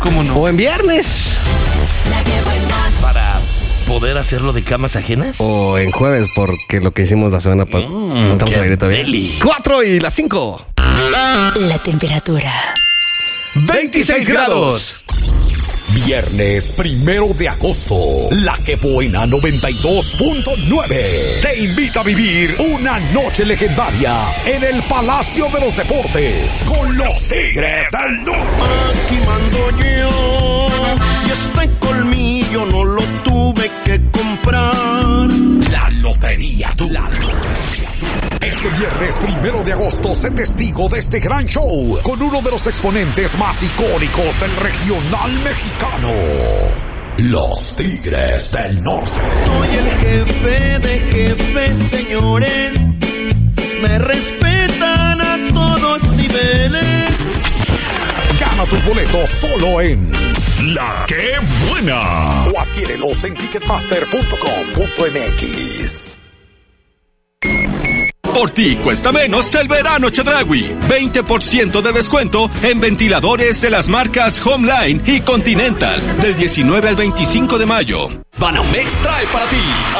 ¿Cómo no? O en viernes. Para poder hacerlo de camas ajenas. O en jueves, porque lo que hicimos la semana pasada. No estamos al aire todavía. 4 y las 5. La temperatura. 26 grados. Viernes 1 de agosto, La Que Buena 92.9 te invita a vivir una noche legendaria en el Palacio de los Deportes con los Tigres del Norte. Aquí mando yo y este colmillo no lo tuve que comprar. La Lotería Du. Este viernes 1 de agosto, sé testigo de este gran show con uno de los exponentes más icónicos del regional mexicano, los Tigres del Norte. Soy el jefe de jefes, señores. Me respetan a todos niveles. Gana tus boletos solo en La Que Buena. O adquiérelos en ticketmaster.com.mx. Por ti cuesta menos que el verano Chedraui. 20% de descuento en ventiladores de las marcas Homeline y Continental del 19 al 25 de mayo. Banamex trae para ti